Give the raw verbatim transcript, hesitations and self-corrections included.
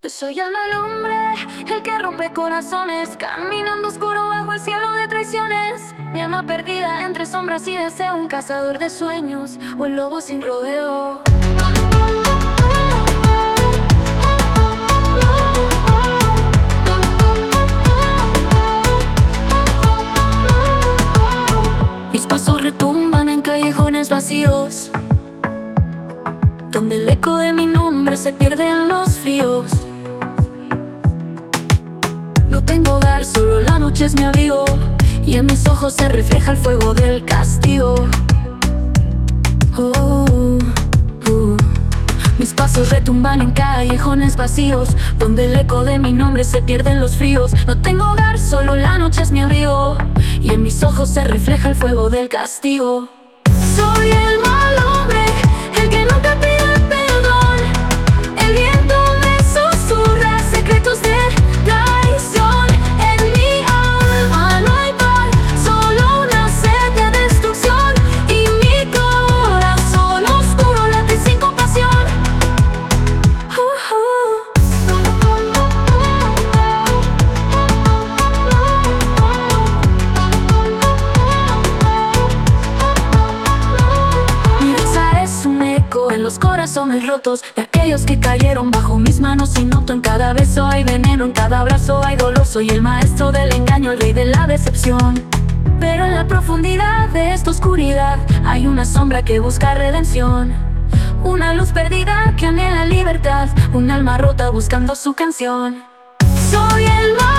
Yo soy el mal hombre, el que rompe corazones, caminando oscuro bajo el cielo de traiciones. Mi alma perdida entre sombras y deseo, un cazador de sueños o el lobo sin rodeo. Mis pasos retumban en callejones vacíos, donde el eco de mi nombre se pierde en los fríos. No tengo hogar, solo la noche es mi abrigo, y en mis ojos se refleja el fuego del castigo. Oh, uh. Mis pasos retumban en callejones vacíos, donde el eco de mi nombre se pierde en los fríos. No tengo hogar, solo la noche es mi abrigo, y en mis ojos se refleja el fuego del castigo. Soy el mal hombre, el que nunca pide perdón. El viento me susurra secretos de traición. En mi alma no hay paz, solo una sed de destrucción, y mi corazón oscuro late sin compasión. Uh -huh. Mi risa es un eco en los corazones rotos de aquellos que cayeron bajo mis manos, y noto en cada beso hay veneno, en cada abrazo hay dolor. Soy el maestro del engaño, el rey de la decepción. Pero en la profundidad de esta oscuridad hay una sombra que busca redención, una luz perdida que anhela libertad, un alma rota buscando su canción. Soy el mal